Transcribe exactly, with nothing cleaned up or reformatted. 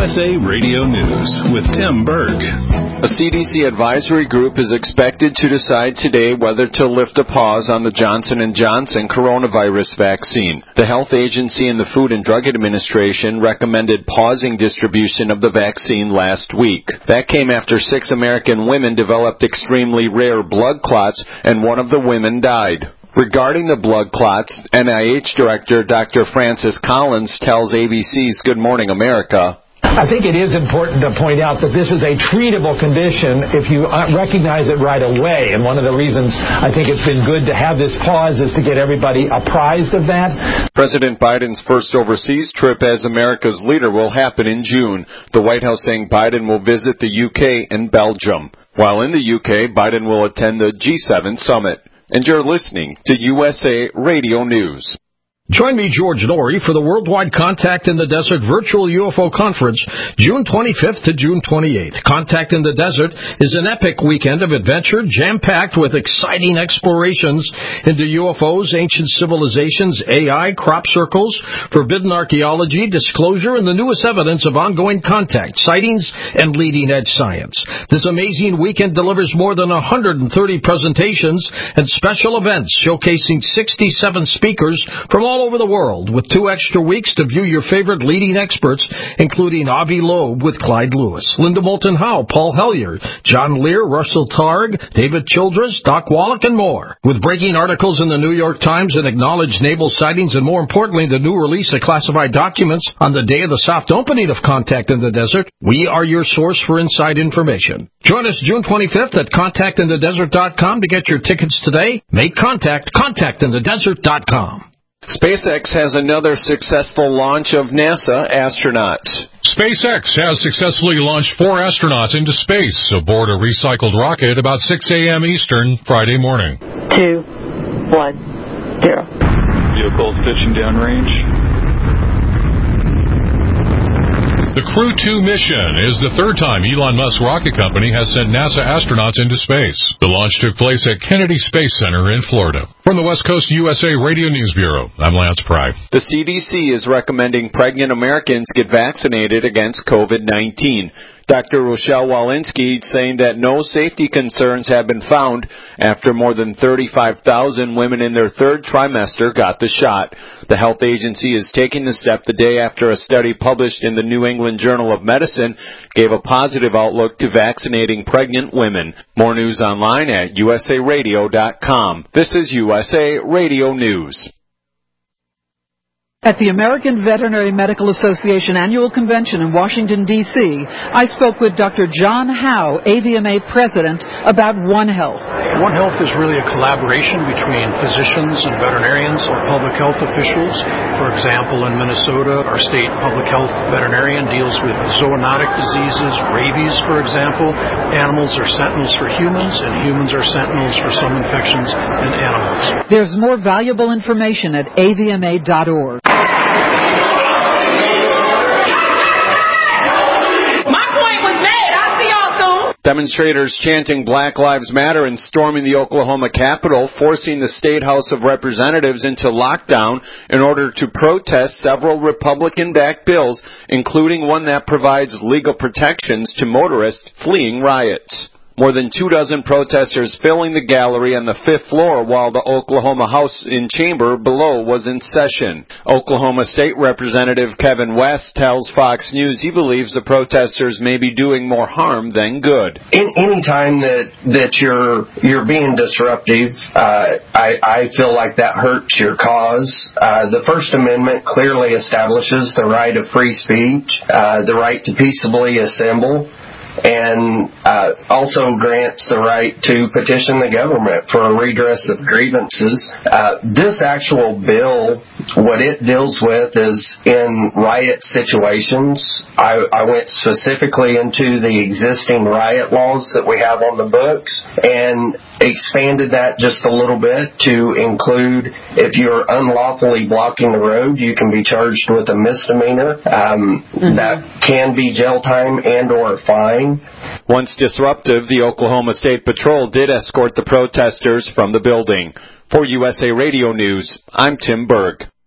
U S A Radio News with Tim Berg. A C D C advisory group is expected to decide today whether to lift a pause on the Johnson and Johnson coronavirus vaccine. The health agency and the Food and Drug Administration recommended pausing distribution of the vaccine last week. That came after six American women developed extremely rare blood clots, and one of the women died. Regarding the blood clots, N I H Director Doctor Francis Collins tells A B C's Good Morning America, I think it is important to point out that this is a treatable condition if you recognize it right away. And one of the reasons I think it's been good to have this pause is to get everybody apprised of that. President Biden's first overseas trip as America's leader will happen in June. The White House saying Biden will visit the U K and Belgium. While in the U K, Biden will attend the G seven summit. And you're listening to U S A Radio News. Join me, George Norrie, for the Worldwide Contact in the Desert Virtual U F O Conference, June twenty-fifth to June twenty-eighth. Contact in the Desert is an epic weekend of adventure, jam-packed with exciting explorations into U F Os, ancient civilizations, A I, crop circles, forbidden archaeology, disclosure, and the newest evidence of ongoing contact, sightings, and leading-edge science. This amazing weekend delivers more than one hundred thirty presentations and special events showcasing sixty-seven speakers from all over the world, with two extra weeks to view your favorite leading experts, including Avi Loeb with Clyde Lewis, Linda Moulton Howe, Paul Hellyer, John Lear, Russell Targ, David Childress, Doc Wallach, and more. With breaking articles in the New York Times and acknowledged naval sightings, and more importantly, the new release of classified documents on the day of the soft opening of Contact in the Desert, we are your source for inside information. Join us June twenty-fifth at contact in the desert dot com to get your tickets today. Make contact, contact in the desert dot com. SpaceX has another successful launch of NASA astronauts. SpaceX has successfully launched four astronauts into space aboard a recycled rocket about six a.m. Eastern Friday morning. Two, one, zero. Vehicles pitching downrange. The Crew two mission is the third time Elon Musk's rocket company has sent NASA astronauts into space. The launch took place at Kennedy Space Center in Florida. From the West Coast U S A Radio News Bureau, I'm Lance Pry. The C D C is recommending pregnant Americans get vaccinated against COVID nineteen. Doctor Rochelle Walensky saying that no safety concerns have been found after more than thirty-five thousand women in their third trimester got the shot. The health agency is taking the step the day after a study published in the New England Journal of Medicine gave a positive outlook to vaccinating pregnant women. More news online at U S A radio dot com. This is U S A Radio News. At the American Veterinary Medical Association Annual Convention in Washington, D C, I spoke with Doctor John Howe, A V M A President, about One Health. One Health is really a collaboration between physicians and veterinarians or public health officials. For example, in Minnesota, our state public health veterinarian deals with zoonotic diseases, rabies, for example. Animals are sentinels for humans, and humans are sentinels for some infections in animals. There's more valuable information at A V M A dot org. Demonstrators chanting Black Lives Matter and storming the Oklahoma Capitol, forcing the State House of Representatives into lockdown in order to protest several Republican-backed bills, including one that provides legal protections to motorists fleeing riots. More than two dozen protesters filling the gallery on the fifth floor while the Oklahoma House in chamber below was in session. Oklahoma State Representative Kevin West tells Fox News he believes the protesters may be doing more harm than good. In, any time that that you're you're being disruptive, uh, I, I feel like that hurts your cause. Uh, the First Amendment clearly establishes the right of free speech, uh, the right to peaceably assemble, and uh, also grants the right to petition the government for a redress of grievances. Uh, this actual bill, what it deals with is in riot situations. I, I went specifically into the existing riot laws that we have on the books and expanded that just a little bit to include if you're unlawfully blocking the road, you can be charged with a misdemeanor. Um, mm-hmm. That can be jail time and or a fine. Once disruptive, the Oklahoma State Patrol did escort the protesters from the building. For U S A Radio News, I'm Tim Berg.